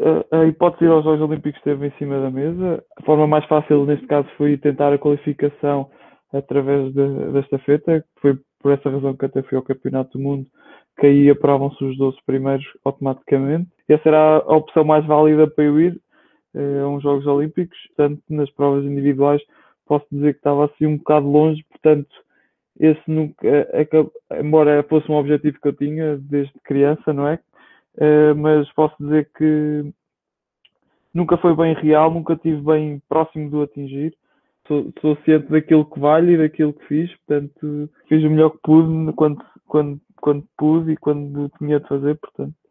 a hipótese de ir aos Jogos Olímpicos esteve em cima da mesa. A forma mais fácil, neste caso, foi tentar a qualificação através da estafeta, que foi por essa razão que até fui ao Campeonato do Mundo, que aí apuravam-se os 12 primeiros automaticamente. Essa era a opção mais válida para eu ir a uns Jogos Olímpicos, portanto, nas provas individuais, posso dizer que estava assim um bocado longe, portanto, esse nunca, embora fosse um objetivo que eu tinha desde criança, não é? Mas posso dizer que nunca foi bem real, nunca estive bem próximo de o atingir. Sou ciente daquilo que vale e daquilo que fiz, portanto, fiz o melhor que pude quando pude e quando tinha de fazer, portanto.